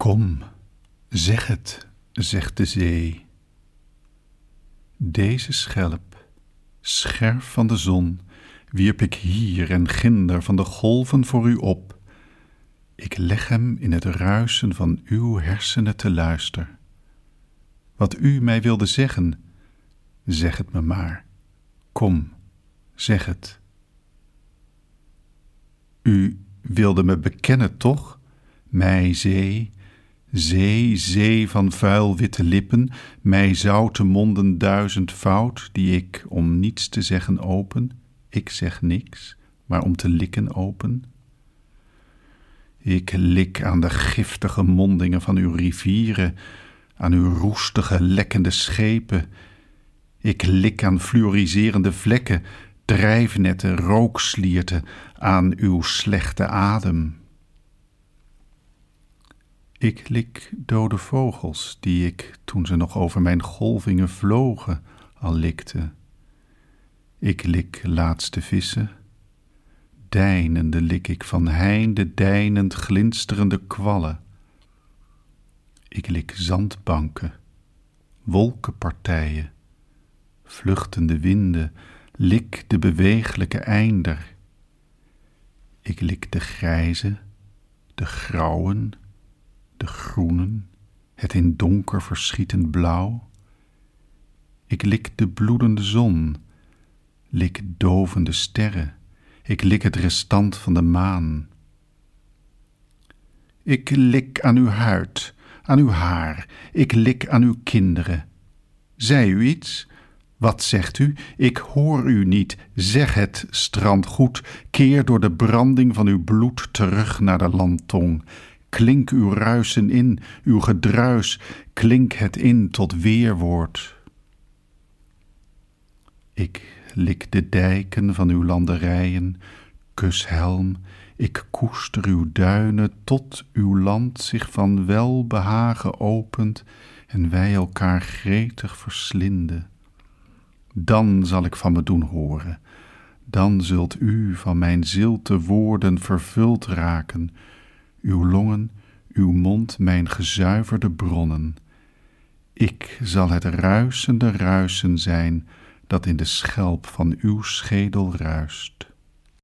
Kom, zeg het, zegt de zee. Deze schelp, scherf van de zon, wierp ik hier en ginder van de golven voor u op. Ik leg hem in het ruisen van uw hersenen te luister. Wat u mij wilde zeggen, zeg het me maar. Kom, zeg het. U wilde me bekennen, toch? Mij zee, zee, zee van vuil witte lippen, mij zoute monden duizendvoud, die ik om niets te zeggen open. Ik zeg niks, maar om te likken open. Ik lik aan de giftige mondingen van uw rivieren, aan uw roestige, lekkende schepen. Ik lik aan fluoriserende vlekken, drijfnetten, rookslierten, aan uw slechte adem. Ik lik dode vogels, die ik, toen ze nog over mijn golvingen vlogen, al likte. Ik lik laatste vissen. Deinende lik ik van heinde deinend glinsterende kwallen. Ik lik zandbanken, wolkenpartijen, vluchtende winden, lik de beweeglijke einder. Ik lik de grijze, de grauwen, de groenen, het in donker verschietend blauw. Ik lik de bloedende zon, lik dovende sterren. Ik lik het restant van de maan. Ik lik aan uw huid, aan uw haar. Ik lik aan uw kinderen. Zei u iets? Wat zegt u? Ik hoor u niet. Zeg het, strandgoed. Keer door de branding van uw bloed terug naar de landtong. Klink uw ruisen in, uw gedruis. Klink het in tot weerwoord. Ik lik de dijken van uw landerijen, kushelm, ik koester uw duinen tot uw land zich van welbehagen opent en wij elkaar gretig verslinden. Dan zal ik van me doen horen, dan zult u van mijn zilte woorden vervuld raken, uw longen, uw mond mijn gezuiverde bronnen. Ik zal het ruisende ruisen zijn, dat in de schelp van uw schedel ruist.